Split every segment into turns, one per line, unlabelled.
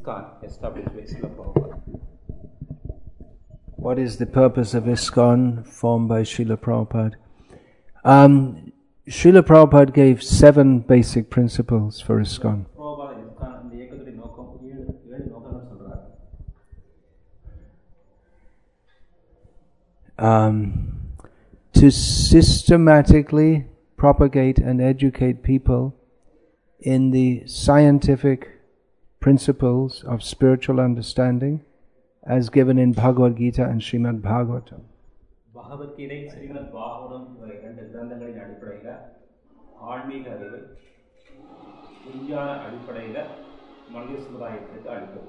ISKCON established by Srila Prabhupada?
What is the purpose of ISKCON formed by Srila Prabhupada? Srila Prabhupada gave 7 basic principles for ISKCON. To systematically propagate and educate people in the scientific principles of spiritual understanding as given in Bhagavad Gita and Srimad Bhagavatam.
Bhagavad Gita, Srimad Bhagavatam இரண்டு கிரந்தங்களின் அடிப்படையில் ஆன்மீக அறிவை விஞ்ஞான அடிப்படையில் மனித சமுதாயத்திற்கு அளிப்பது.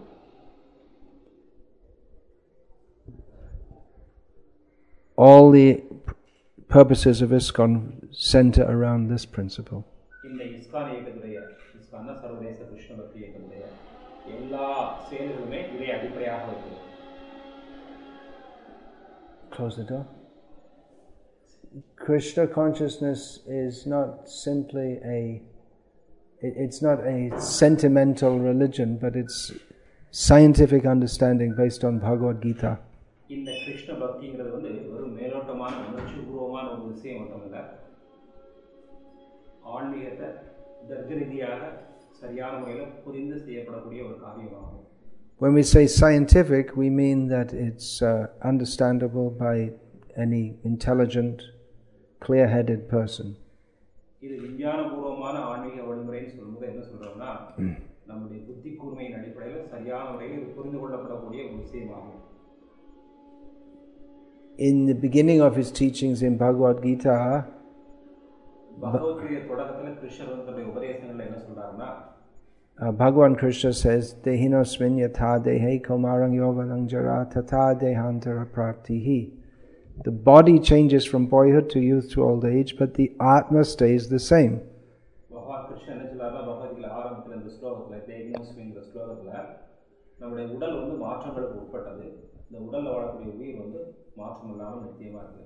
All the purposes of ISKCON center around this principle.
இந்த ISKCON இயக்கத்துடைய ISKCON சர்வதேச கிருஷ்ண பக்தி இயக்கத்துடைய எல்லா செயல்களுமே இதை அடிப்படையாக வைக்கிறது.
Close the door. Krishna consciousness is not simply it's not a sentimental religion, but it's scientific understanding based on Bhagavad Gita.
இந்த கிருஷ்ண பக்திங்கிறது வந்து ஒரு மேலோட்டமான உணர்ச்சிபூர்வமான ஒரு விஷயம் மட்டுமல்ல, ஆன்மீகத்தை தர்க்க ரீதியாக சரியான முறையில் புரிந்து செய்யப்படக்கூடிய ஒரு காரியமாகும்.
When we say scientific, we mean that it's understandable by any intelligent, clear-headed person.
இது விஞ்ஞானபூர்வமான ஆன்மீக வழிமுறைன்னு சொல்லும்போது என்ன சொல்றோம்னா, நம்முடைய புத்தி கூர்மையின் அடிப்படையில் சரியான முறையில் புரிந்து கொள்ளப்படக்கூடிய ஒரு விஷயமாகும்.
In the beginning of his teachings in Bhagavad Gita, Bhagavan Krishna says, Dehinosmin yatha dehe kaumarang yovanang jara tata dehantara praptihi. The body changes from boyhood to youth to old age, but the Atma stays the same.
Bhagavan Krishna என்ன சொல்றாருன்னா, பகவத்கீதை ஆரம்பத்தில் இந்த ஸ்லோகத்தில் தேகினோஸ்மிங்கிற ஸ்லோகத்தில் நம்முடைய உடல் வந்து மாற்றங்களுக்கு உட்பட்டது, இந்த உடல்ல வாழக்கூடிய உயிர் வந்து மாற்றம் இல்லாமல் நித்தியமா இருக்கு.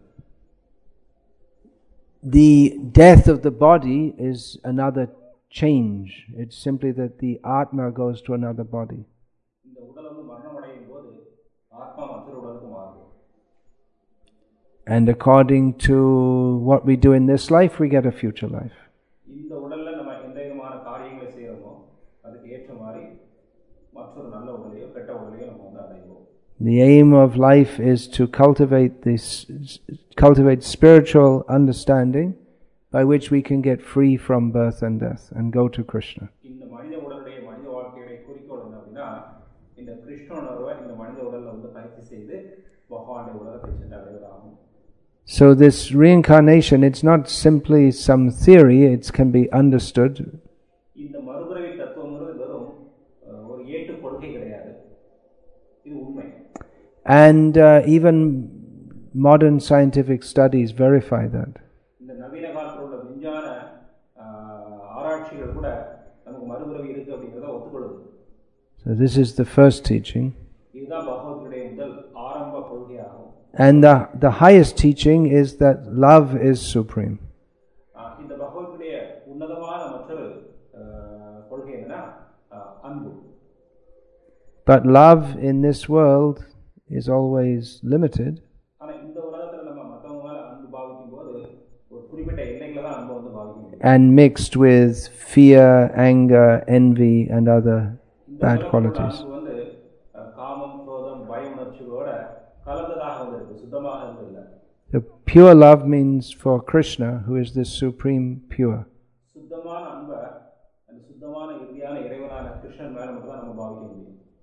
The death of the body is another change. It's simply that the Atma goes to another body.
இந்த உடல் வந்து மரணம் அடையும் போது ஆத்மா மற்றொரு உடலுக்கு மாறும்.
And according to what we do in this life, we get a future life.
இந்த உடல்ல நம்ம எந்த விதமான காரியங்களை செய்யறோமோ அதுக்கு ஏற்ற மாதிரி மற்றொரு நல்ல உடலையோ கெட்ட உடலையோ நம்ம வந்து அடைவோம்.
The aim of life is to cultivate spiritual understanding by which we can get free from birth and death and go to Krishna.
இந்த மனித உடலுடைய மனித வாழ்க்கையுடைய குறிக்கோள் என்ன அப்படின்னா, இந்த கிருஷ்ண உணர்வை இந்த மனித உடல்ல வந்து பயிற்சி செய்து பகவானுடைய உலகத்தை சென்று அடைவதாகும்.
So this reincarnation, it's not simply some theory, it can be understood.
இந்த மறுபிறவி தத்துவம்ங்கிறது வெறும் ஒரு ஏட்டு கொள்கை கிடையாது, இது உண்மை.
And even modern scientific studies verify that.
இந்த நவீன காலத்தில் உள்ள விஞ்ஞான ஆராய்ச்சிகள் கூட நமக்கு மறுபிறவி இருக்கு அப்படிங்கறத ஒத்துக்கொள்ளுது.
So this is the first teaching.
இதுதான் பகவத்கீதையுடைய முதல் ஆரம்ப கொள்கையாகும்.
And the highest teaching is that love is supreme.
இந்த பகவத்கீதைய உன்னதமான மற்றொரு கொள்கை என்னன்னா அன்பு.
But love in this world is always limited.
ஆனா இந்த உலகத்துல நம்ம மத்தவங்க மேல அன்பு பாவிக்கும்போது ஒரு குறிப்பிட்ட எல்லைகளை தான் அன்பு வந்து பாவிக்க முடியும்.
And mixed with fear, anger, envy and other bad qualities.
வந்து காமம், குரோதம், பய உணர்ச்சிகளோட கலந்ததாக இருக்கு, சுத்தமாக இல்ல.
The pure love means for Krishna, who is the supreme pure.
சுத்தமான அன்ப அந்த சுத்தமான இறுதியான இறைவனான கிருஷ்ணன் மேல மட்டும் தான் நம்ம பாவிக்க முடியும்.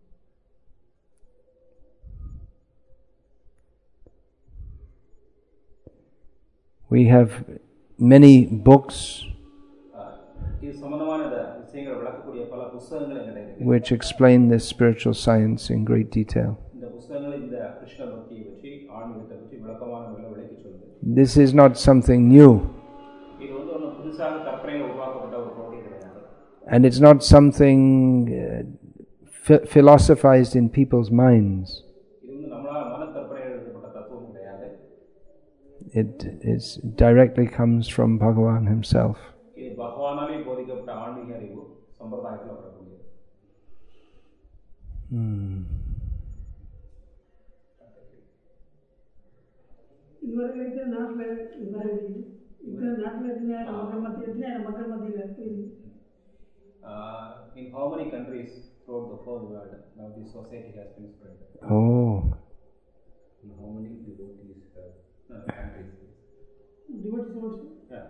We have many books which explain this spiritual science in great detail. This is not something new. And it's not something philosophized in people's minds. It directly comes from Bhagavan himself.
In how many countries throughout the whole world now this society has been spread?
Oh,
In how many devotees countries? Yeah.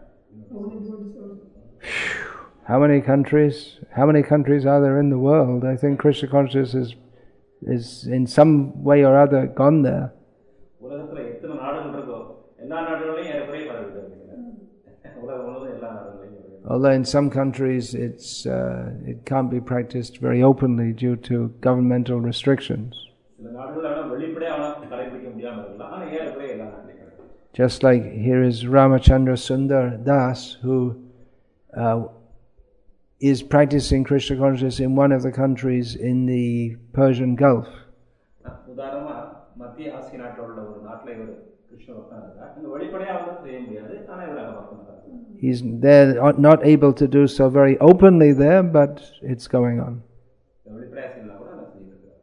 how many countries? How many countries are there in the world? I think Krishna consciousness is in some way or other gone there.
உலகத்துல எத்தனை நாடுகள் இருக்கோ எல்லா நாடுகளையும் ஏறக்குறைய பரவிட்டு உலகம் முழுவதும் எல்லா நாடுகளையும்.
Although in some countries it can't be practiced very openly due to governmental restrictions.
சில நாடுகள்ல வெளிப்படையா கடைபிடிக்க முடியாம இருக்கலாம், ஆனா ஏறக்குறைய எல்லா நாட்டிலையும் கடைபிடிக்கலாம்.
Just like here is Ramachandra Sundar Das, who is practicing Krishna consciousness in one of the countries in the Persian Gulf.
உதாரணமா மத்திய ஆசிய நாட்டில் உள்ள ஒரு நாட்டில் இவர் கிருஷ்ண பக்தன் இருக்கார். இந்த வெளிப்படையா வந்து செய்ய முடியாது, ஆனா இவர் பக்தன்.
He's there, not able to do so very openly there, but it's going on.
வெளிப்படையா செய்யலாம் கூட நான் செய்யறேன்.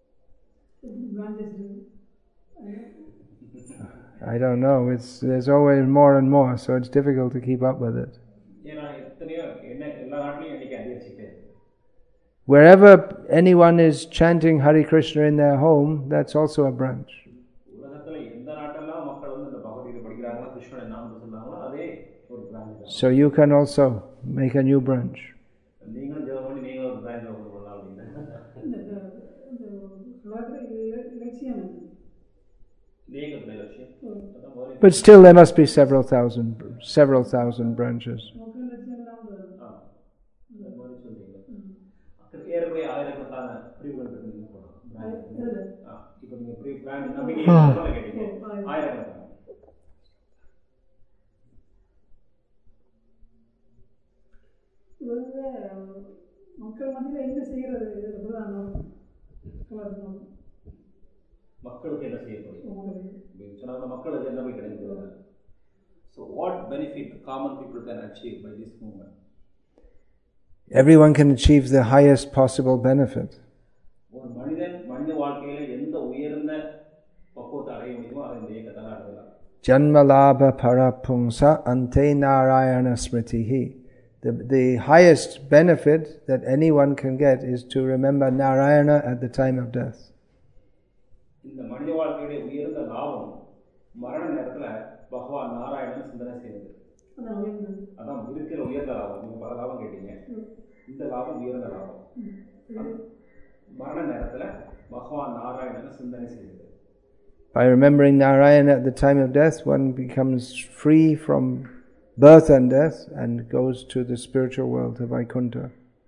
I don't know. There's always more and more, so it's difficult to keep up with it. Wherever anyone is chanting Hare Krishna in their home, that's also a branch. So you can also make a new branch. But still there must be several thousand branches.
So what benefit common people can achieve by this movement?
Everyone can achieve the highest possible benefit. Janmalabha parapungsa ante narayana smritihi. The highest benefit that anyone can get is to remember Narayana at the time of death. By remembering Narayana at the time of death, one becomes free from birth and death and goes to the spiritual world of Vaikuntha.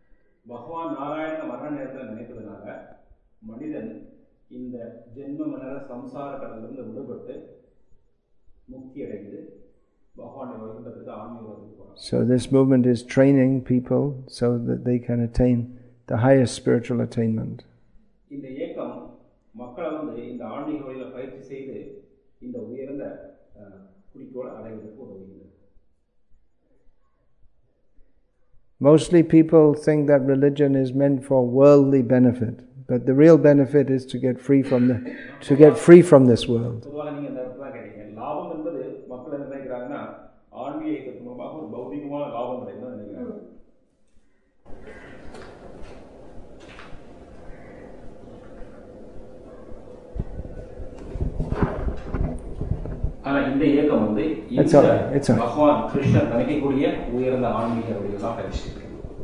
So this movement is training people so that they can attain the highest spiritual attainment. Mostly people think that religion is meant for worldly benefit, but the real benefit is to get free from this world.
இந்த இயக்கம் வந்து பகவான் கிருஷ்ணன் நினைக்கக்கூடிய உயர்ந்த ஆன்மீக வழியெல்லாம் பயிற்சி.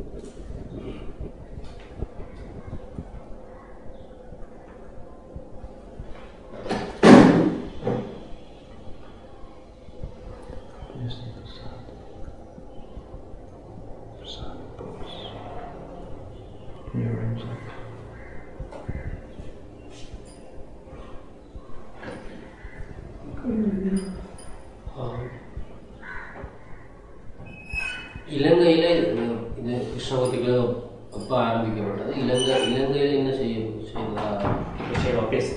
இலங்கையில இது கிருஷ்ணபக்திக்கு அப்ப ஆரம்பிக்கப்பட்டது. இலங்கையில என்ன செய்யறதா பேசு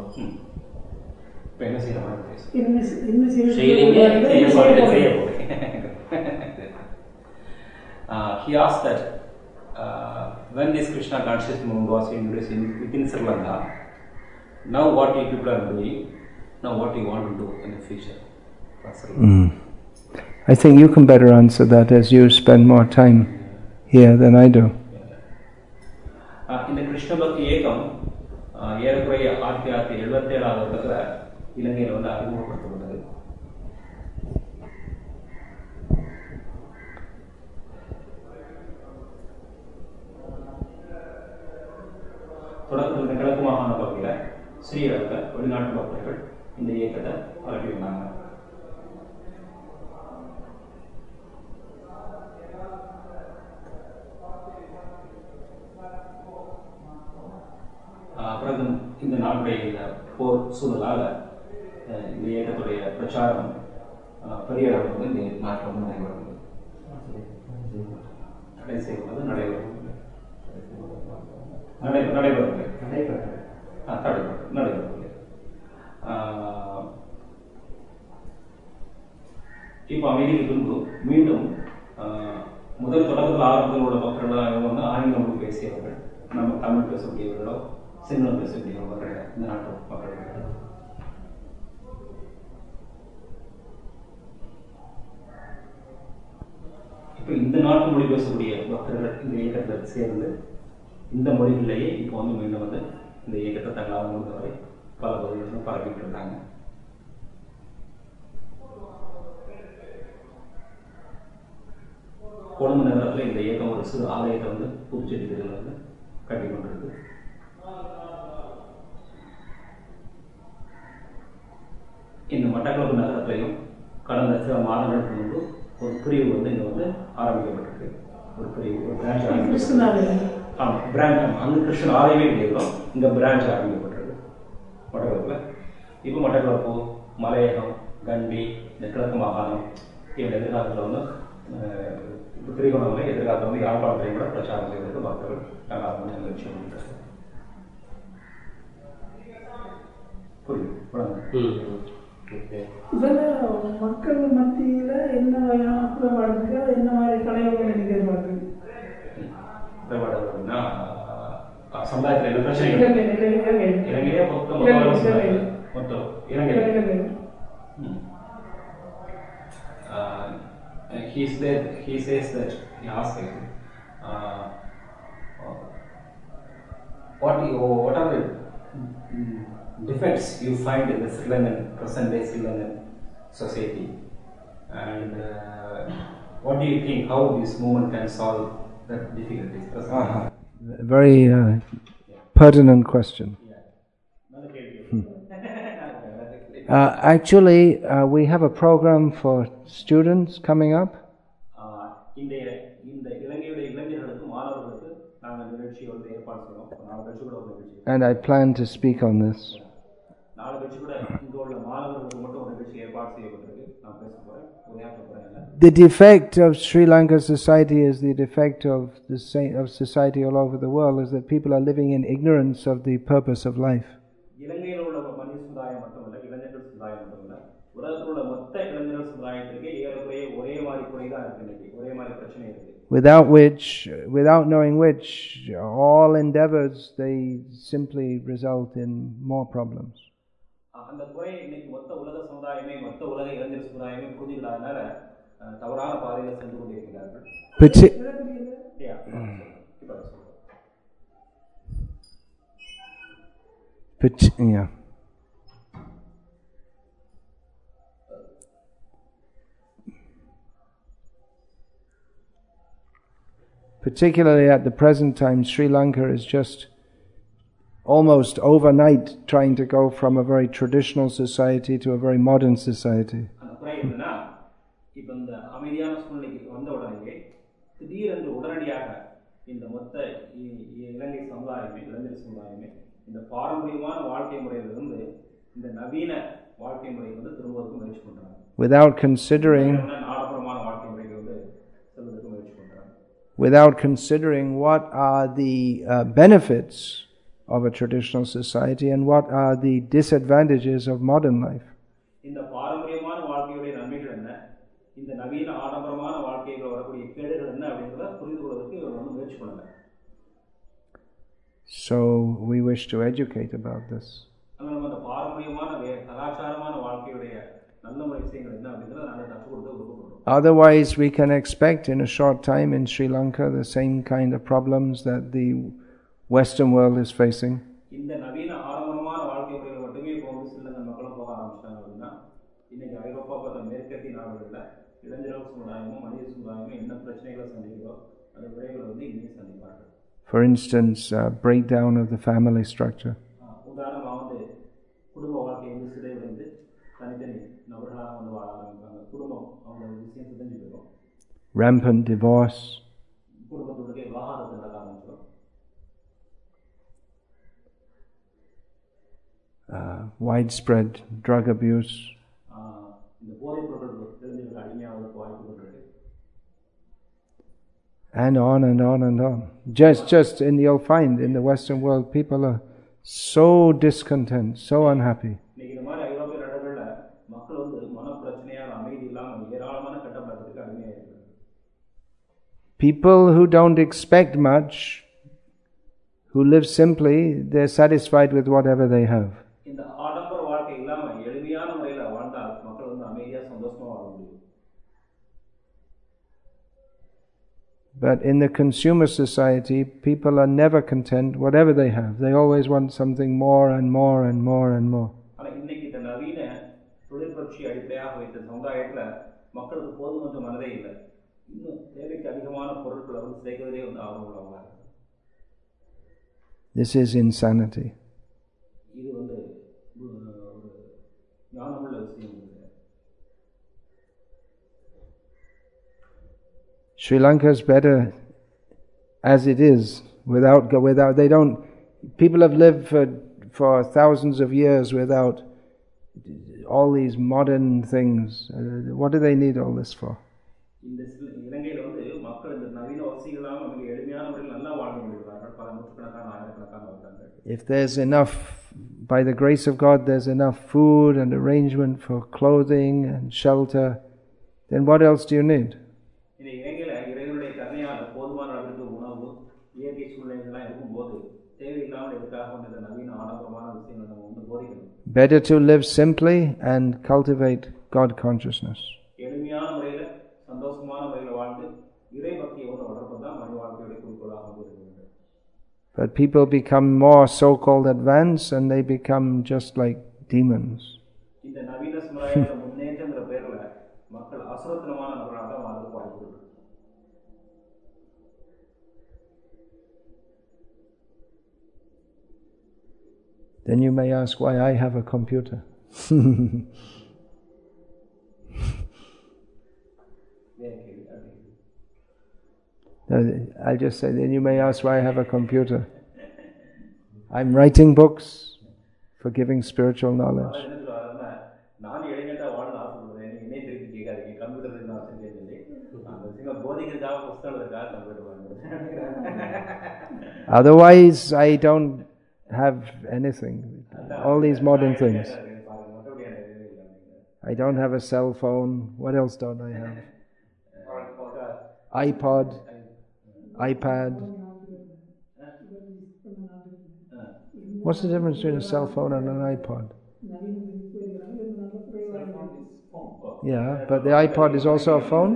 என்ன செய்யறோம் he asked that when this Krishna conscious movement was introduced within Sri Lanka, now what you people are doing, now what you want to do in the future?
I think you can better answer that as you spend more time here than I do.
இந்த கிருஷ்ண பக்தி இயக்கம் ஏறக்குறைய 1977 வருடத்துல இலங்கையில் வந்து அறிமுகப்படுத்தப்பட்டது. தொடக்கத்தில் கிழக்கு மாகாண பகுதியில் ஸ்ரீலங்கா வெளிநாட்டு பக்தர்கள் இந்த இயக்கத்தை பரப்பி வந்தாங்க. பிறகு இந்த நாளுடைய போர் சூழலால் இந்த இயக்கத்துடைய பிரச்சாரம் பெரிய அளவில் வந்து இந்த நாட்டில் வந்து நடைபெறுகிறது. தடை செய்வது நடைபெறவில்லை. இப்போ அமைதிக்கு பின்பு மீண்டும் முதல் தொடக்கத்தில் ஆரம்பத்தில் உள்ள மக்கள் வந்து ஆங்கிலம் மொழி பேசியவர்கள், நம்ம தமிழ் பேசக்கூடியவர்களோ சிங்களம் பேசக்கூடியவர்கள் கிடையாது. இந்த நாட்டு மக்கள் கிடையாது. இப்போ இந்த நாட்டு மொழி பேசக்கூடிய பக்தர்கள் இந்த இயக்கத்தில் சேர்ந்து இந்த மொழிகளிலேயே இப்போ வந்து மீண்டும் வந்து இந்த இயக்கத்தை தங்களால் முடிந்தவரை பல பகுதிகளிலும் பரப்பிட்டு இருக்காங்க. கொழும்பு நகரத்தில் இந்த இயக்கம் ஒரு சிறு ஆலயத்தை வந்து புதுச்சேரியில் வந்து கட்டி கொண்டிருக்கு. இந்த மட்டக்களப்பு நகரத்திலையும் கடந்த சில மாதங்களுக்கு முன்பு ஒரு பிரிவு வந்து இங்கே வந்து ஆரம்பிக்கப்பட்டிருக்கு. ஒரு பிரிவு, ஒரு பிரான்ச் ஆரம்பிக்கப்பட்டிருக்கு. ஆமாம், பிரான்ச் அங்கே கிருஷ்ணன் ஆலயமே கிடைக்கிறோம். இங்கே பிரான்ச் ஆரம்பிக்கப்பட்டிருக்கு மட்டக்களப்பில். இப்போ மட்டக்களப்பு, மலையகம், கண்டி, இந்த கிழக்கு மாகாணம் இவங்க எதிர்காலத்தில் வந்து இப்போ திரிகோணமலை எதிர்காலத்தில் வந்து யாழ்ப்பாணத்தையும் கூட பிரச்சாரம் செய்வதற்கு பக்தர்கள் நாங்கள் முயற்சி பண்ணிட்டாங்க. புரியுது.
மக்கள் மத்தியில என்ன வகையான குறைபாடுக்கு என்ன மாதிரி கலைகள் எதிர்பார்க்குது?
குறைபாடுகள்னா சமுதாயத்தில் என்ன பிரச்சனைகள் இலங்கையே மொத்தம் இலங்கை. He says that he asked him, what are the defects you find in the Sri Lankan, present day Sri Lankan society, and what do you think how this movement can solve the difficulties?
Very pertinent question. Actually, we have a program for students coming up. And I plan to speak on this. The defect of Sri Lanka society is the defect of society all over the world, is that people are living in ignorance of the purpose of life. Without knowing which, all endeavors, they simply result in more problems. Yeah. Particularly at the present time, Sri Lanka is just almost overnight trying to go from a very traditional society to a very modern society. Without considering what are the benefits of a traditional society and what are the disadvantages of modern life. So we wish to educate about this. Otherwise, we can expect in a short time in Sri Lanka the same kind of problems that the Western world is facing.
இந்த நவீன ஆடம்பரமான வாழ்க்கை முறையில் மட்டுமே இப்போ வந்து ஸ்ரீலங்கன் மக்களும் போக ஆரம்பிச்சிட்டாங்க அப்படின்னா இன்னைக்கு ஐரோப்பா போன்ற மேற்கத்திய நாடுகளில் இளைஞர்கள் சமுதாயமும் மனித சமுதாயமும் என்ன பிரச்சனைகளை சந்திக்கிறோ அந்த விரைவில் வந்து இனியும் சந்திப்பார்கள்.
For instance, breakdown of the family structure.
உதாரணமாக வந்து குடும்ப வாழ்க்கை வந்து சிதைவடைந்து தனித்தனி நபர்களாக வந்து வாழ ஆரம்பிப்பாங்க. குடும்பம் அவங்க விஷயம் சிதைஞ்சு போயிடும்.
Rampant divorce.
குடும்பத்துடைய விவாகரத்து நடக்க ஆரம்பிச்சிடும்.
Widespread drug abuse.
இந்த போதைப் பொருட்கள் தெரிஞ்சவர்கள் அடிமையாவதற்கு வாய்ப்புகள் இருக்கு.
And on and on and on. Just and you'll find in the Western world people are so discontent, so unhappy.
இன்னைக்கு இந்த மாதிரி ஐரோப்பிய நாடுகளில் மக்கள் வந்து மனப்பிரச்சனையால் அமைதி இல்லாமல் ஏராளமான கட்டப்படத்துக்கு அடிமையாயிருக்காங்க.
People who don't expect much, who live simply, they're satisfied with whatever they have.
இந்த ஆடம்பர வாழ்க்கை இல்லாமல் எளிமையான முறையில் வாழ்ந்தால் மக்கள் வந்து அமைதியாக சந்தோஷமா வாழ முடியும்.
But in the consumer society, people are never content, whatever they have. They always want something more and more and more and more.
ஆனால் இன்னைக்கு இந்த நவீன தொழிற்புரட்சி அடிப்படையாக வைத்த சமுதாயத்தில் மக்களுக்கு போதுமன்ற மனதே இல்லை. இன்னும் தேவைக்கு அதிகமான பொருட்களை வந்து சேர்க்கறதே வந்து ஆர்வம் உள்ளவங்க.
This is insanity.
இது வந்து ஒரு ஞானமுள்ள விஷயம்.
Sri Lanka is better as it is, without they don't. People have lived for thousands of years without all these modern things. What do they need all this for?
இந்த இலங்கையில் வந்து மக்கள் இந்த நவீன வசதிகளாக மிக எளிமையான முறையில் நல்லா வாழ்ந்து கொண்டிருக்கிறார்கள். பல நூற்றுக்கணக்கான ஆயிரக்கணக்கான வருடங்கள்.
If there's enough, by the grace of God, there's enough food and arrangement for clothing and shelter, then what else do you need?
இந்த இலங்கையில் இறைவனுடைய கருணையால் போதுமான அளவிற்கு உணவு இயற்கை சூழ்நிலைகள்லாம் இருக்கும்போது தேவையில்லாமல் எதுக்காக வந்து இந்த நவீன ஆடம்பரமான விஷயங்களை நம்ம வந்து போதிக்கணும்.
Better to live simply and cultivate God consciousness.
எளிமையான முறையில் சந்தோஷமான முறையில் வாழ்ந்து இறை பக்தியை வந்து வளர்ப்பது தான் மனித வாழ்க்கையுடைய குறிக்கோளாக இருக்கிறது.
But people become more so-called advanced and they become just like demons.
இந்த நவீன சமுதாயத்தில் முன்னேற்றங்கிற பேரில் மக்கள் அசுரத்தனமான நபர்களாக தான் வாழ்றதுக்கு வாய்ப்பு இருக்கு.
Then you may ask why I have a computer. I'll just say, then you may ask why I have a computer. I'm writing books for giving spiritual knowledge. Otherwise, I don't have anything. All these modern things. I don't have a cell phone. What else don't I have? iPod, iPad. What's the difference between a cell phone and an iPod? Yeah, but the iPod is also a phone?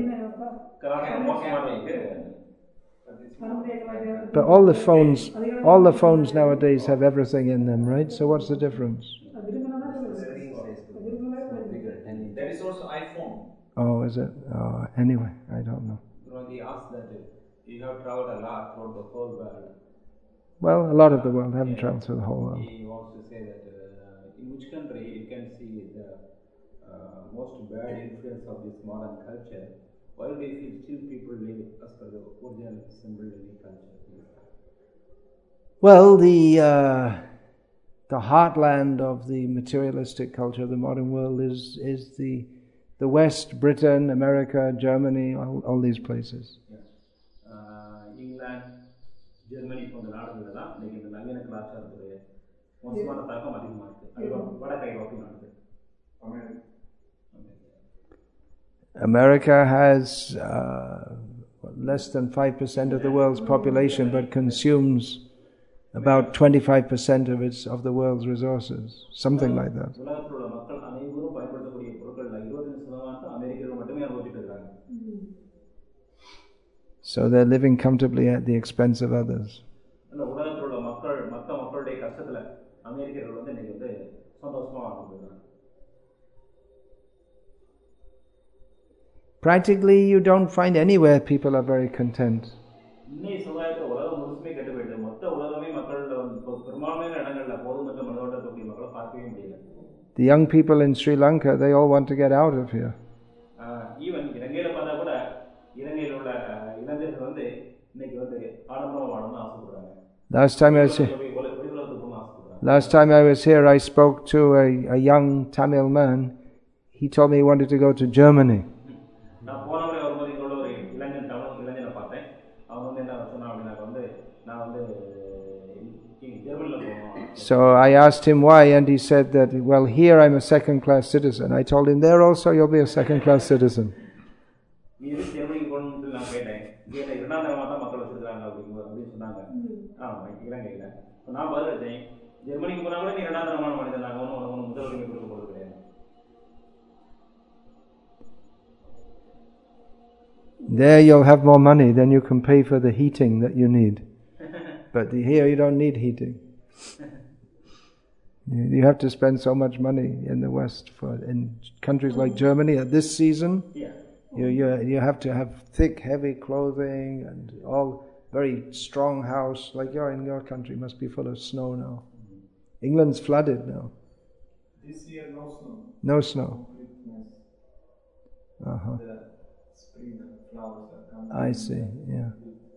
But all the phones nowadays have everything in them, right? So what's the difference?
There is also iPhone.
Oh, is it? Oh, anyway, I don't know.
He asked that you have traveled a lot throughout the whole world.
Well, a lot of the world. I haven't traveled through the whole world.
He wants to say that in which country you can see the most bad influence of this modern culture, while we feel still people live as per the original symbol living culture.
Well, the heartland of the materialistic culture of the modern world is the West, Britain, America, Germany, all these places.
Yes. England, Germany போன்ற நாடுகளில் தான் இன்னைக்கு இந்த நவீன கலாச்சாரத்துடைய மோசமான தாக்கம் அதிகமாக இருக்கு. வடக்கு ஐரோப்பிய நாடுகள்.
America has less than 5% of the world's population, but consumes about 25% of the world's resources, something like that.
உலகத்தில் உள்ள மக்கள் அனைவரும் பயன்படுத்தக்கூடிய பொருட்கள் 25% அமெரிக்கர்கள் மட்டுமே அனுபவிச்சுட்டு
So they're living comfortably at the expense of others.
இந்த உலகத்தில் உள்ள மற்ற மக்களுடைய கஷ்டத்துல அமெரிக்கர்கள் வந்து இன்னைக்கு வந்து சந்தோஷமா வாழ்ந்துருக்காங்க.
Practically, you don't find anywhere people are very content.
இன்னைக்கு சமுதாயத்தில் உலகம் முழுசுமே கெட்டு போயிடுது. மொத்த உலகமே மக்கள்ல வந்து பெரும்பான்மையான இடங்கள்ல போதுமற்ற மனதோட்டக்கூடிய மக்களை பார்க்கவே முடியல.
The young people in Sri Lanka, they all want to get out of here.
Even இலங்கையில பார்த்தா கூட இலங்கையில் உள்ள இளைஞர்கள் வந்து இன்னைக்கு வந்து ஆடம்பரம் வாழணும்னு ஆசைப்படுறாங்க.
Last time I was here, I spoke to a young Tamil man. He told me he wanted to go to Germany. So I asked him why, and he said that, well, here I'm a second-class citizen. I told him, there also you'll be a second-class citizen. There you'll have more money, then you can pay for the heating that you need. But here you don't need heating. You have to spend so much money in the West in countries like Germany at this season. You have to have thick, heavy clothing and all very strong house. Like in your country must be full of snow now. England's flooded now.
This year no snow.
No snow.
The spring flowers are coming.
I see. Yeah.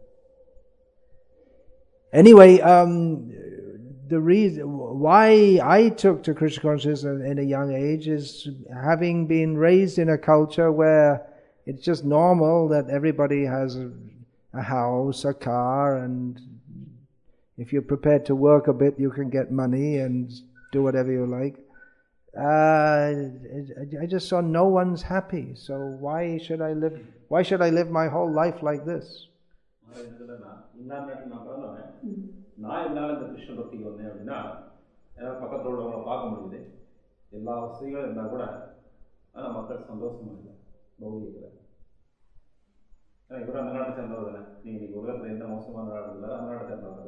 Anyway, the reason why I took to Krishna consciousness in a young age is having been raised in a culture where it's just normal that everybody has a house, a car, and if you're prepared to work a bit, you can get money and do whatever you like. I just saw no one's happy. So why should I live my whole life like this?
நான் என்னால் இந்த கிருஷ்ண பக்திக்கு வந்தேன் அப்படின்னா என்னால் பக்கத்தில் உள்ளவங்களை பார்க்க முடியுது, எல்லா வசதிகளும் இருந்தால் கூட ஆனால் மக்கள் சந்தோஷமாக இல்லை பௌதிகத்தில். ஏன்னா இவரும் அந்த நாட்டை சேர்ந்தவர் தானே, நீங்கள் இன்றைக்கி உலகத்தில் எந்த மோசமான நாடு இருந்தாலும் அந்த நாட்டை சேர்ந்தவர்.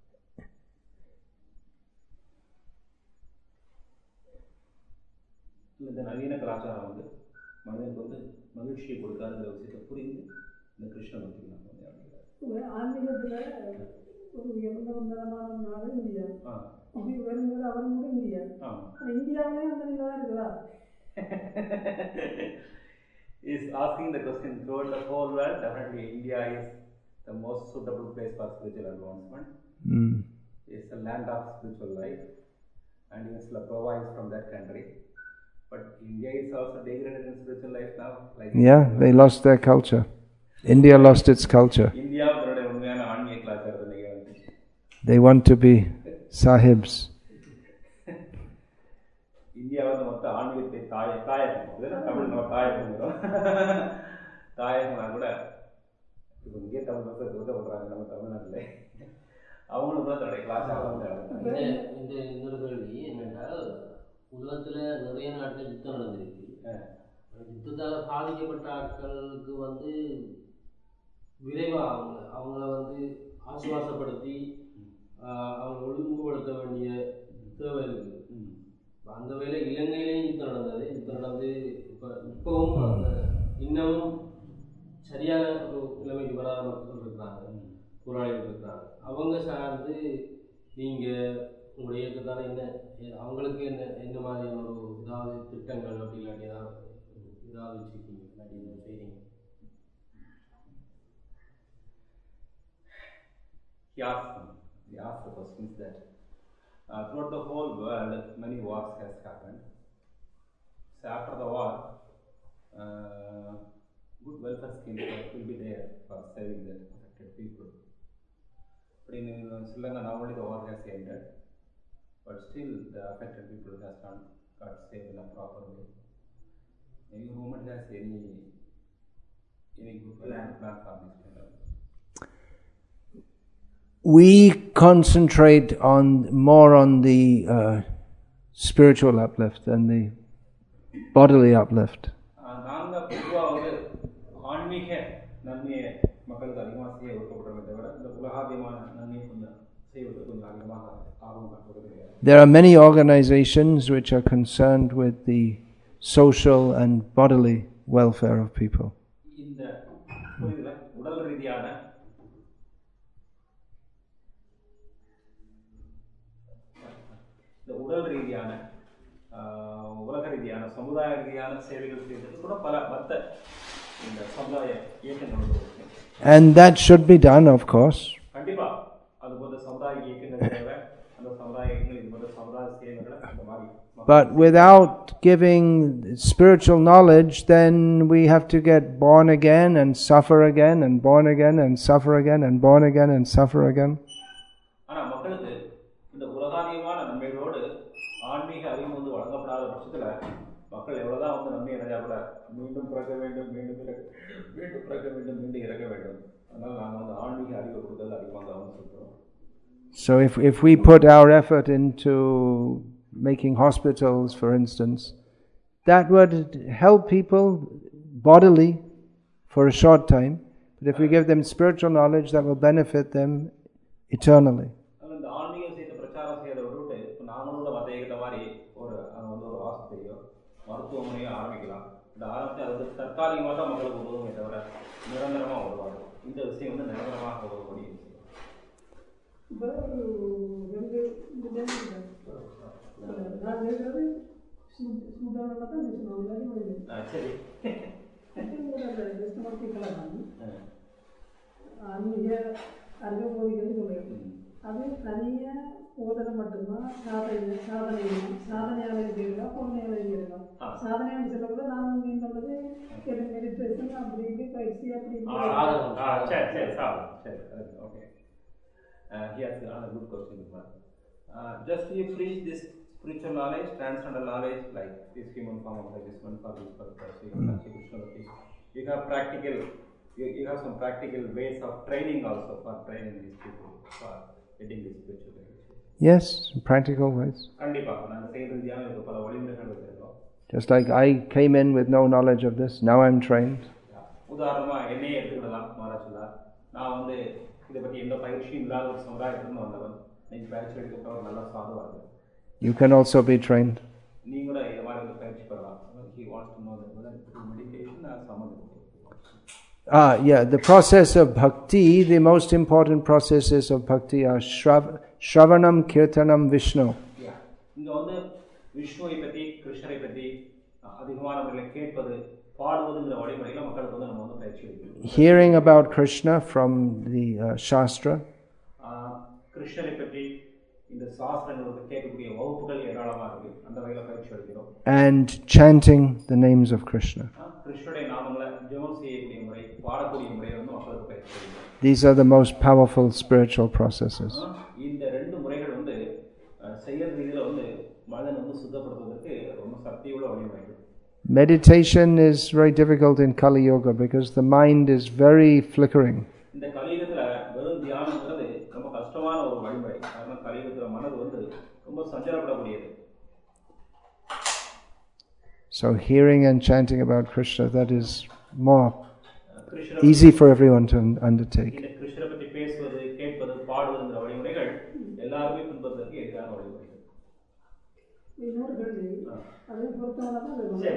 இந்த நவீன கலாச்சாரம் வந்து மனிதனுக்கு வந்து மகிழ்ச்சியை கொடுக்காதுங்கிற விஷயத்தை புரிந்து இந்த கிருஷ்ண பக்திக்கு நான் வந்தேன்.
ஆன்மீகத்தில் ஒரு உயர்ந்தமான நாடு இந்தியா. அப்படி வரும்போது அவர் கூட இந்தியா. இந்தியாவிலே அந்த நிலை தான் இருக்குதா?
Is asking the question throughout the whole world. Definitely India is the most suitable place for spiritual advancement. It's a land of spiritual life and Islam provides from that country. But India is also degraded in spiritual life now.
They lost their culture. India lost its culture. They want to be sahibs.
India வந்து மொத்த ஆன்மீகத்தை தாயகம் தமிழ் நம்ம தாயகம்னா கூட இப்போ இங்கே தமிழ் மக்கள் விருதப்படுறாங்க நம்ம தமிழ்நாட்டில். அவங்களும் கூட தன்னுடைய கலாச்சாரம்
இந்த இன்னொரு கேள்வி என்னென்றால், உலகத்தில் நிறைய நாட்டில் யுத்தம் நடந்திருக்கு. யுத்தத்தால் பாதிக்கப்பட்ட ஆட்களுக்கு வந்து விரைவாக அவங்கள வந்து ஆசுவாசப்படுத்தி அவங்க ஒழுங்குபடுத்த வேண்டிய தேவை இருக்குது. அந்த வேலை இலங்கையிலேயும் யுத்தம் நடந்தது. யுத்தம் நடந்து இப்போவும் அந்த இன்னமும் சரியான ஒரு நிலைமைக்கு வராத மக்கள் இருக்கிறாங்க, போராளிகள் இருக்கிறாங்க. அவங்க சார்ந்து நீங்கள் உங்களுடைய இயக்கத்தால் என்ன அவங்களுக்கு என்ன மாதிரியான ஒரு ஏதாவது திட்டங்கள் அப்படி இல்லாட்டி ஏதாவது வச்சுருக்கீங்க, இல்லாட்டி செய்கிறீங்க?
He asked the questions that throughout the whole world many wars has happened. So after the war, good welfare schemes will be there for saving the affected people. But in Sri Lanka not only the war has ended, but still the affected people has not got saved in a proper way. Any government has any good plan for this kind of?
We concentrate more on the spiritual uplift than the bodily uplift.
நாங்கள் பொதுவாக வந்து ஆன்மீக நன்மையை மக்களுக்கு அதிகமாக அதிகமாக ஆர்வம் காட்டுவது கிடையாது.
There are many organizations which are concerned with the social and bodily welfare of people.
இந்த புரிதல உடல் ரீதியான உலக ரீதியான சமுதாய ரீதியான சேவைகள் செய்வது கூட பல மற்ற இந்த சமுதாய இயக்கங்கள் இருக்கு.
And that should be done, of course.
கண்டிப்பா அது போன்ற சமுதாய இயக்கங்கள் தேவை. அந்த சமுதாய இயக்கங்கள் இது போன்ற சமுதாய சேவைகளை அந்த மாதிரி.
But without giving spiritual knowledge, then we have to get born again and suffer again and born again and suffer again and born again and suffer again.
ஆனா மக்களுக்கு இந்த உலகாரியமான நன்மைகளோடு ஆன்மீக அறிவு வந்து வழங்கப்படாத பட்சத்துல மக்கள் எவ்வளவுதான் வந்து நன்மை அடைஞ்சா கூட மீண்டும் பிறக்க வேண்டும், மீண்டும் பிறக்க வேண்டும், மீண்டும் இறக்க வேண்டும். அதனால நாங்க வந்து ஆன்மீக அறிவை கொடுக்கறது அதிகமாக கவனம் செலுத்துறோம்.
So if we put our effort into making hospitals, for instance, that would help people bodily for a short time, but if we give them spiritual knowledge, that will benefit them eternally.
அந்த ஆன்மீக செய்த பிரச்சாரம் செய்யறத விட்டு நாங்களும் மற்ற ஏகத்த மாதிரி ஒரு ஆஸ்பத்திரியோ மருத்துவமனையோ ஆரம்பிக்கலாம். இந்த ஆரம்பித்து அது தற்காலிகமாக தான் மக்களுக்கு உதவுமே தவிர நிரந்தரமாக உதவாது. இந்த விஷயம் வந்து நிரந்தரமாக உதவக்கூடிய விஷயம். சரி
அது தனியாக போதனை மட்டும்தான் சாதனையாளர் இருக்கலாம், பொறுமையாளர் இருக்கலாம். சாதனையாளர் சொல்ல கூட நான் சொன்னது மெடிடேஷன் அப்படி இப்படி பயிற்சி அப்படி
okay. He has another good question. Just you preach this spiritual knowledge, transcendental knowledge, like this human form of existence for this purpose. You have practical. You have some practical ways of training also for training these people for getting this spiritual knowledge.
Yes, practical ways.
கண்டிப்பா நான் செய்யறதுயான பல வழிமுறைகள் வச்சிருக்கோம்.
Just like I came in with no knowledge of this, now I'm trained.
உதாரணமா என்னையே எடுத்துக்கலாம் மகாராஜா. நான் வந்து இதை பற்றி எந்த பயிற்சியும் இல்லாத ஒரு சமுதாயத்திலிருந்து வந்தவன். நீங்க பயிற்சி எடுக்க ஒரு நல்ல சாதுவா இருக்கு.
You can also be trained.
நீங்க கூட இந்த மாதிரி ஒரு பயிற்சி பெறலாம். He wants to know that whether through meditation or samadhi.
The process of bhakti, the most important processes of bhakti are Shravanam, Kirtanam, Vishnu.
இங்க வந்து விஷ்ணுவை பத்தி, கிருஷ்ணரை பத்தி அதிகமான முறையில் கேட்பது, பாடுவதுங்கிற வழிமுறையில மக்களுக்கு வந்து நம்ம வந்து பயிற்சி எடுக்கணும்.
Hearing about Krishna from the Shastra.
கிருஷ்ணரை பற்றி இந்த சாஸ்திரங்களுக்கு கேட்கக்கூடிய வகுப்புகள் ஏராளமா இருக்கு. அந்த வகையில பயிற்சி எடுக்கிறோம்.
And chanting the names of Krishna.
கிருஷ்ணருடைய நாமங்களை ஜெபம் செய்யக்கூடிய முறை, பாடக்கூடிய முறை வந்து மக்களுக்கு பயிற்சி எடுக்கிறோம்.
These are the most powerful spiritual processes.
இந்த ரெண்டு முறைகள் வந்து செய்யறதுல வந்து மனதை வந்து சுத்தப்படுத்துவதற்கு ரொம்ப சக்தியுள்ள வழிமுறைகள்.
Meditation is very difficult in Kali Yoga because the mind is very flickering.
இந்த கலியுகத்துல வெறும் தியானம்ங்கிறது ரொம்ப கஷ்டமான ஒரு வழிமுறை. காரணம் கலியுகத்துல மனது வந்து ரொம்ப சஞ்சலப்படக்கூடியது.
So hearing and chanting about Krishna, that is more easy for everyone to undertake.
இந்த கிருஷ்ணரை பற்றி பேசுவது, கேட்பது, பாடுவதுங்கிற வழிமுறைகள் எல்லாருமே பின்பற்றுவதற்கு எதிரான வழிமுறைகள்.
இன்னொரு கேள்வி, அது பொறுத்தவரை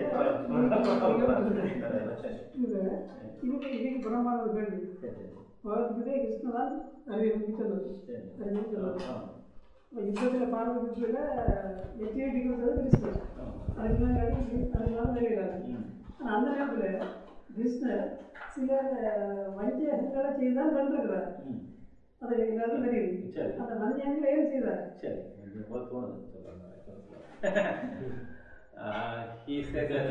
இதுக்கு புறமான ஒரு கேள்வி. பகவத்கீதை கிருஷ்ணதான் அறிவு சொன்னது. யுத்தத்தில் பார்வதியில் வெற்றியை டிக்கிறது கிருஷ்ணர். அதனால நிலையிலாரு. ஆனால் அந்த நேரத்தில் கிருஷ்ணர் சில வஞ்சகங்களை செய்தால் வென்றுகிறார். அதை எல்லாருக்கும் தெரியுது. அந்த வஞ்சகங்களை ஏன் செய்தார்?
He said that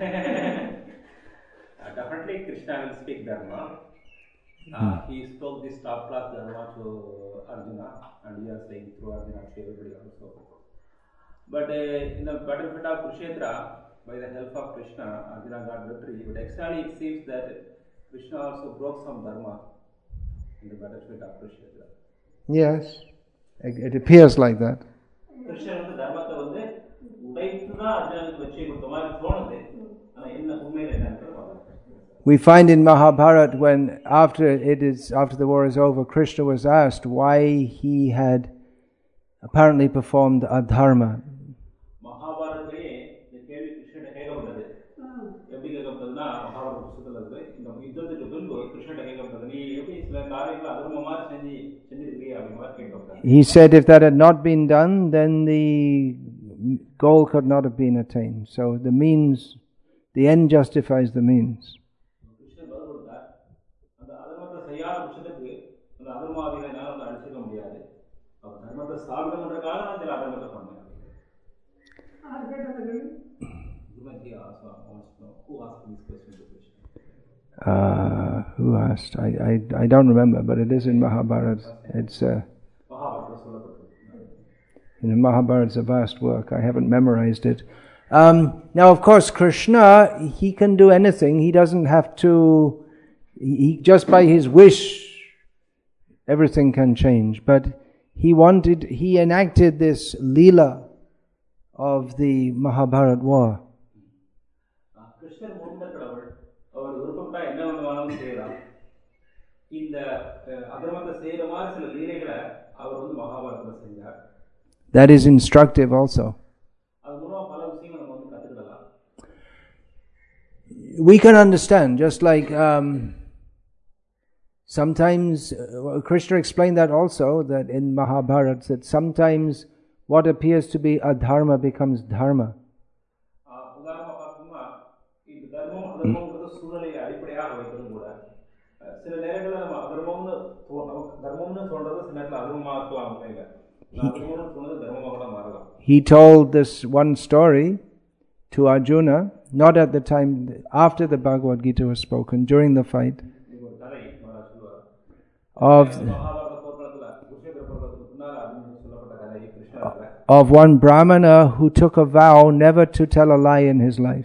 definitely Krishna will speak Dharma. He spoke this top class Dharma to Arjuna, and he is saying through Arjuna to everybody also. But in the battlefield of Kurukshetra, by the help of Krishna, Arjuna got victory. But externally it seems that Krishna also broke some Dharma in the battlefield of Kurukshetra.
Yes, it appears like that.
Krishna வந்து தர்மத்தை வந்து உடைத்து தான் அர்ஜுனனுக்கு வெற்றி கொடுத்த மாதிரி தோணுது. ஆனா என்ன உண்மையில என்னன்னு பார்க்கலாம்.
We find in Mahabharata when after the war is over, Krishna was asked why he had apparently performed adharma.
மகாபாரதத்திலேயே இந்த கேள்வி கிருஷ்ணன் கேட்கப்பட்டது. எப்படி கேட்கப்பட்டதுன்னா மகாபாரத புத்தகத்துல இருக்கு. இந்த யுத்தத்துக்கு பின்பு கிருஷ்ணன் கேட்கப்பட்டது, நீ எப்படி சில காரியங்களை அதர்மமா செஞ்சிருக்கிறீ அப்படிங்கிற மாதிரி கேட்கப்பட்டது.
He said if that had not been done, then the goal could not have been attained. So the end justifies the means.
Krishnan பதில் கொடுத்தார், அந்த அதர்மத்தை செய்யாத பட்சத்துக்கு அந்த அதர்மாதிகளை நான் அழிச்சிக்க முடியாது. அப்ப தர்மத்தை ஸ்தாபிதம் பண்றதுக்காக நான் சில அதர்மத்தை பண்ணேன்.
Who asked? I don't remember, but it is in Mahabharata. It's Mahabharata is a vast work. I haven't memorized it. Now, of course, Krishna, he can do anything. He doesn't have to. He just by his wish, everything can change. But he enacted this Leela of the Mahabharata war. That is instructive also. We can understand, just like sometimes Krishna explained that also, that in Mahabharata, that sometimes what appears to be adharma becomes dharma. He told this one story to Arjuna, not at the time, after the Bhagavad Gita was spoken, during the fight, of one Brahmana who took a vow never to tell a lie in his life.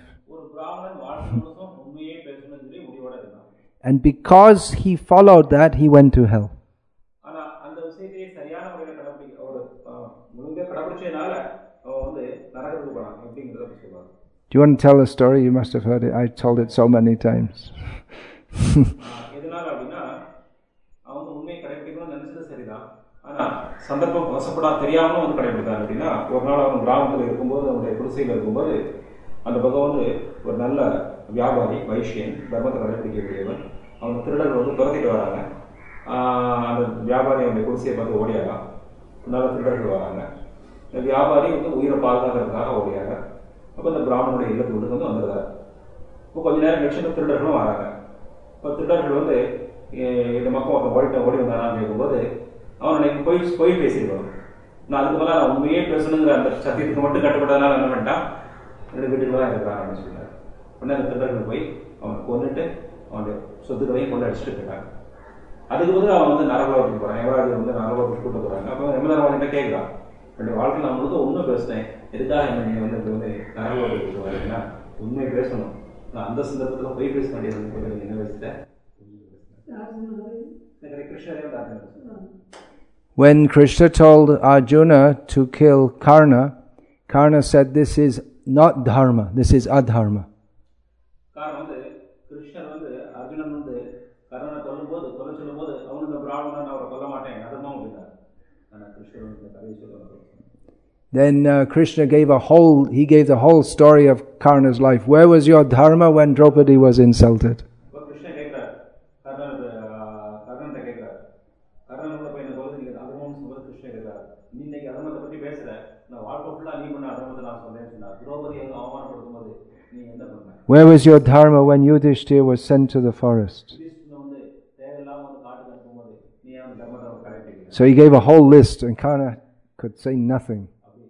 And because he followed that, he went to hell. Do you want to tell a story? You must have heard it. I told it so many times.
சந்தர்ப்பம் வசப்படா தெரியாமலும் வந்து கடைபிடித்தாங்க. அப்படின்னா ஒரு நாள் அவன் கிராமத்தில் இருக்கும்போது, அவனுடைய குடிசையில் இருக்கும்போது, அந்த பக்கம் வந்து ஒரு நல்ல வியாபாரி, வைஷ்யன், தர்மத்தை கடைபிடிக்கக்கூடியவன், அவன் திருடர்கள் வந்து துரத்திட்டு வராங்க. அந்த வியாபாரி அவனுடைய குடிசையை பார்த்து ஓடியாரான். நல்ல திருடர்கள் வராங்க. இந்த வியாபாரி வந்து உயிரை பாதுகாக்கிறதுக்காக ஓடியாங்க. அப்போ இந்த பிராமணனுடைய இல்லத்து வீட்டுக்கு வந்து வந்துடுறாரு. இப்போ கொஞ்ச நேரம் கழிச்சு திருடர்களும் வராங்க. இப்போ திருடர்கள் வந்து இந்த மக்கள் ஒருத்தன் ஓடி வந்தாரான்னு கேட்கும்போது, அவன் எனக்கு போய் பேசிடுவான். நான் அதுக்கு மேலே நான் உண்மையே பேசணுங்கிற அந்த சத்தியத்துக்கு மட்டும் கட்டுப்பட்டதுனால என்ன பண்ணிட்டான், ரெண்டு வீட்டுக்கு தான் இருக்கிறான் அப்படின்னு சொன்னார். உடனே அந்த திருடர்கள் போய் அவனை கொண்டுட்டு அவனுடைய சொத்துக்களையும் கொண்டு அடிச்சுட்டு போயிட்டாங்க. அதுக்கு பதில் அவன் வந்து நரகலோகத்துக்கு போகிறான். எவராஜ் வந்து நரகலோகத்துக்கு கூட்டு போகிறாங்க. அப்போ எம்மதரவன்கிட்ட கேட்குறான், என்னுடைய வாழ்க்கையில் நான் முழுக்க உண்மை பேசுனேன், எதுக்காக என்ன நீங்கள் வந்து நரகலோகத்துக்கு வரீங்கன்னா, உண்மை பேசணும், நான் அந்த சந்தர்ப்பத்தில் போய் பேச வேண்டியது என்ன பேசிட்டேன்.
When Krishna told Arjuna to kill Karna, Karna said, "This is not dharma, this is adharma." Then Krishna gave the whole story of Karna's life. Where was your dharma when Draupadi was insulted? Where was your dharma when Yudhishthira was sent to the forest? So he gave a whole list and Karna could say nothing.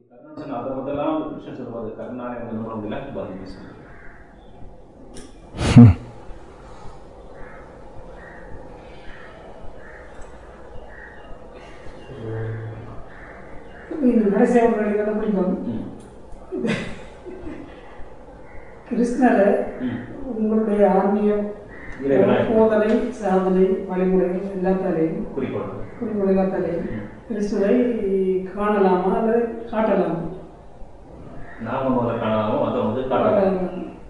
கிருஷ்ணரை உங்களுடைய ஆன்மீக போதனை, சாதனை, வழிமுறைகள் எல்லாத்தாலையும் குறிக்கோள் எல்லாத்தாலையும் கிருஷ்ணரை காணலாமா அல்லது காட்டலாமா?
நாம முதல்ல காணலாமோ அதை வந்து காட்டலாம்.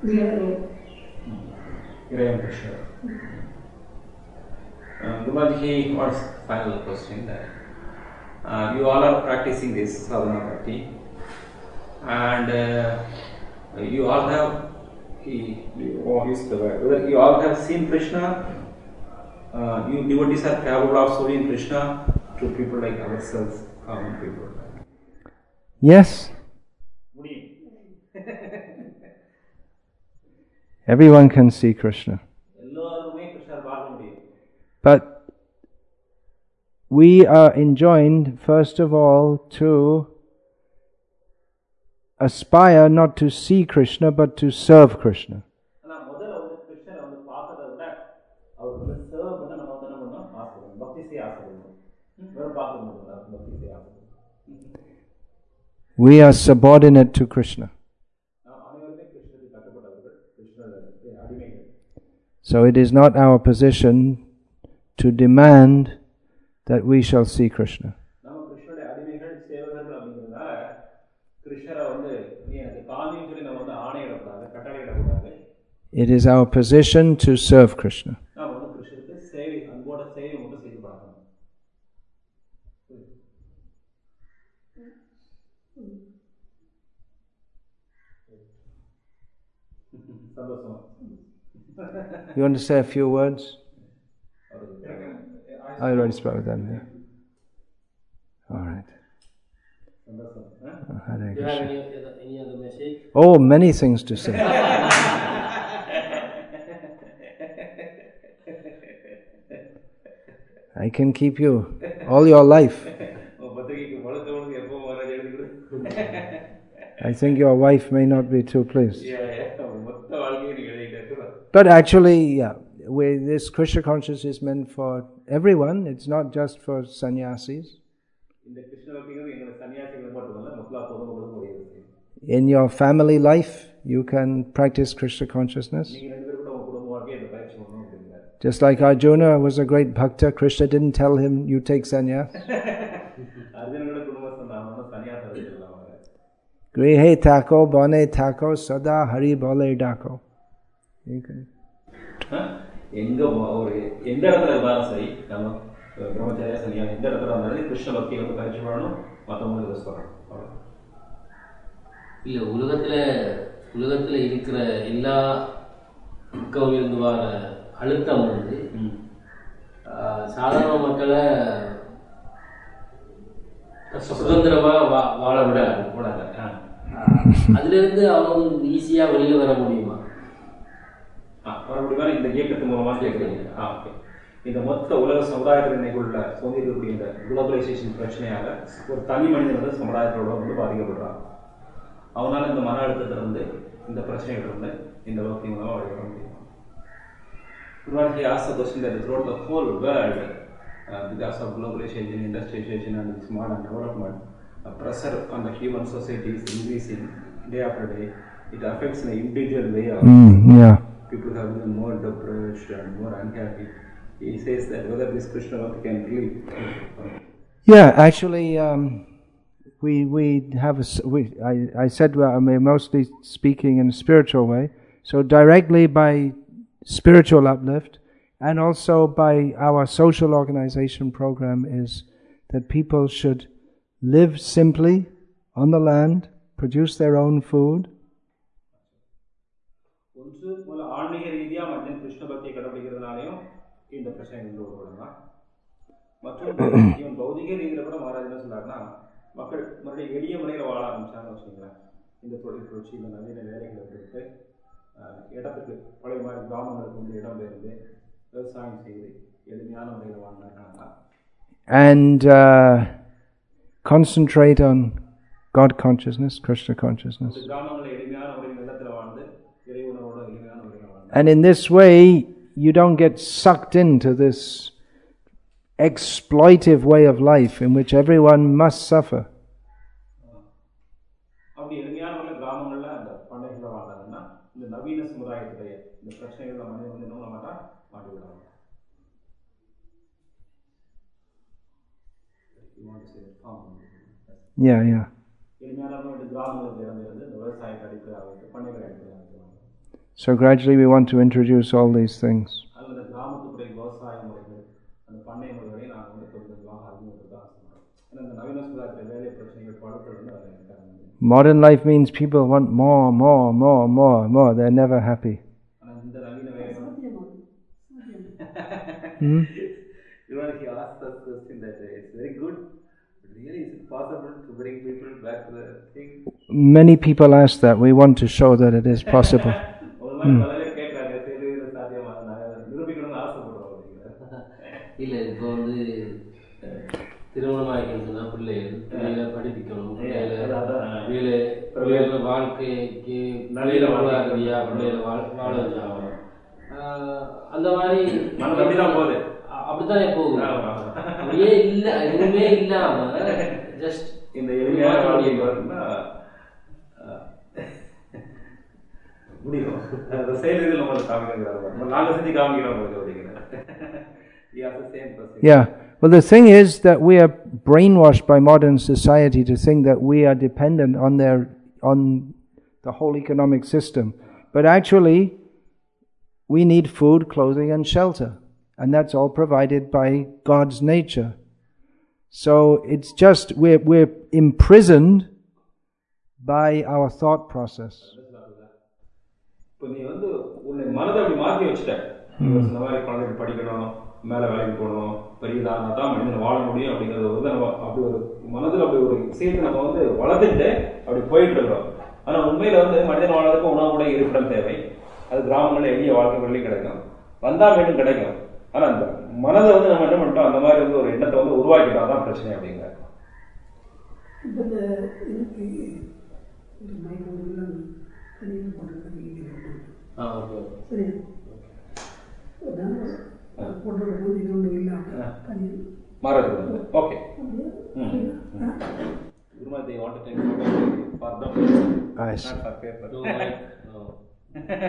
இறைவன் கிருஷ்ணர். Guruji, what's final question there? you all are practicing this sadhana bhakti, and you all have you all have seen Krishna. You devotees are capable of showing Krishna to people like ourselves, common people.
Yes. Everyone can see Krishna. But we are enjoined, first of all, to aspire not to see Krishna, but to serve Krishna. We are subordinate to Krishna. So it is not our position to demand that we shall see Krishna. It is our position to serve Krishna. You want to say a few words? I already spoke with them. Yeah. All right. Hare
Do you have
Krishna.
any other message?
Oh, many things to say. I can keep you all your life. I think your wife may not be too pleased. But actually, yeah, this Krishna consciousness is meant for everyone. It's not just for sannyasis. In your family life, you can practice Krishna consciousness. Just like Arjuna was a great bhakta, Krishna didn't tell him, you take sannyas. Grihe tako, bane tako, sada hari bole dako.
எந்த இடத்துல இருந்தாலும் சரி, நம்ம பிரம்மச்சாரியா சன்னியா எந்த இடத்துல இருந்தாலும் கிருஷ்ண பக்தியை வந்து பயிற்சி பண்ணணும், மற்றவங்களுக்கு இதை சொல்லணும்.
இல்லை, உலகத்துல இருக்கிற எல்லா பக்கம் இருந்து வர அழுத்தம் வந்து சாதாரண மக்களை சுதந்திரமா வாழ விடாது. அதுல இருந்து அவங்க ஈஸியா வெளியில வர முடியுமா?
மறுபடியும் இந்த இயக்கத்தின் மூலமா கேட்குறீங்க. ஓகே. இந்த மொத்த உலக சமுதாயத்தில் இன்னைக்கு உள்ள சோதிக்கக்கூடிய இந்த குளோபலைசேஷன் பிரச்சனையாக ஒரு தனி மனிதன் வந்து சமுதாயத்தோட வந்து பாதிக்கப்படுறான். அவனால இந்த மன அழுத்தத்திலிருந்து, இந்த பிரச்சனைகளிலிருந்து இந்த பக்தி மூலமாக வழிபட முடியும். He asked the question that throughout the whole world, because of globalization, industrialization, and this modern development, pressure on the human society is increasing day after day. It affects the individual way of people have become more depressed and more unhappy. He says that whether this Krishna Bhakti can really.
Yeah, actually, I said I'm mostly speaking in a spiritual way. So directly by spiritual uplift, and also by our social organization program, is that people should live simply on the land, produce their own food.
ஆன்மீக ரீதியா மனிதன் கிருஷ்ண பக்தியை கடைபிடிக்கிறதுனாலையும் இந்த பிரச்சனை உருவாக்கலாம். மற்றும் இவன் பௌதிக ரீதியில கூட மகாராஜ் என்ன சொல்றாருன்னா, மக்கள் மறுபடியும் எளிய முறையில் வாழ ஆரம்பிச்சாங்கன்னு வச்சுக்கோங்களேன். இந்த தொழில் புரட்சி, இந்த நவீன வேலைகளை எடுத்து இடத்துக்கு பழைய மாதிரி கிராமங்களுக்கு வந்து இடம் பெயர்ந்து விவசாயம் செய்து எளிமையான முறையில் வாழ்ந்தாங்க.
And concentrate on God consciousness, Krishna consciousness.
கிராமங்களில் எளிமையான முறையில் நிலத்தில் வாழ்ந்து இறைவனோட எளிமையான முறையில் வாழ்ந்தாங்க.
And in this way, you don't get sucked into this exploitive way of life in which everyone must suffer.
அப்படி எளிமையான முறையில் கிராமங்களில் அந்த பண்ணைகளை வாழ்ந்தாங்கன்னா இந்த நவீன சமுதாயத்துடைய இந்த பிரச்சனைகளை மனிதன் வந்து என்ன பண்ண மாட்டான், மாட்டி விடுவாங்க.
Yeah.
எளிமையான முறையில் கிராமங்களுக்கு இறந்திருந்து இந்த விவசாயத்தை அடிப்படையாக வைத்து பண்ணைகளை அடிப்படையாக வைக்கிறாங்க.
So gradually we want to introduce all these things.
அந்த கிராமத்துடைய விவசாய முறைகள், அந்த பண்ணை முறைகளை நாங்கள் வந்து கொஞ்சம் கொஞ்சமாக அறிமுகப்படுத்த ஆசைப்படுறோம். ஏன்னா இந்த
Modern life means people want more, more, more, more, more. They're never happy.
He asked us question that it's very good, but really is it possible to bring people back to the thing?
Many people ask that. We want to show that it is possible.
இல்லை இப்போ வந்து திருமணம் ஆகிக்கணும்னா பிள்ளைகளை படிப்பிக்கணும், பிள்ளைகளை வாழ்க்கைக்கு நல்ல வாழ்க்கையா பிள்ளைகளை வாழ வச்சாகணும். அந்த மாதிரி போகுது, அப்படித்தானே போகுது. அப்படியே இல்லை, எதுவுமே இல்லாம ஜஸ்ட்
இந்த எளிமையான முடியும் அந்த செயல்கள் நம்மளுக்கு காமிக்கிறாங்க, நாங்க செஞ்சு காமிக்கிறோம் அப்படிங்கிறேன்.
Yeah, well, the thing is that we are brainwashed by modern society to think that we are dependent on the whole economic system, but actually we need food, clothing and shelter, and that's all provided by God's nature. So it's just we're imprisoned by our thought process.
இப்போ நீ வந்து உன்னை மனதை அப்படி மாற்றி வச்சுட்ட, இந்த மாதிரி குழந்தைக்கு படிக்கணும், மேலே வேலைக்கு போகணும், பெரியதாக தான் மனிதன் வாழ முடியும் அப்படிங்கிறது வந்து நம்ம அப்படி ஒரு மனதில் அப்படி ஒரு விஷயத்தை நம்ம வந்து வளர்த்துட்டு அப்படி போயிட்டு இருக்கிறோம். ஆனால் உண்மையில் வந்து மனிதன் வாழ்றதுக்கு உணவு கூட இருப்பிடம் தேவை. அது கிராமங்களில் எளிய வாழ்க்கைகள்லையும் கிடைக்கும், வந்தால் மீண்டும் கிடைக்கும். ஆனால் அந்த மனதை வந்து நம்ம என்ன பண்ணிட்டோம், அந்த மாதிரி வந்து ஒரு எண்ணத்தை வந்து உருவாக்கிட்டோம், தான் பிரச்சனை அப்படிங்கிற. மாறது okay. They want to take for them, not for paper.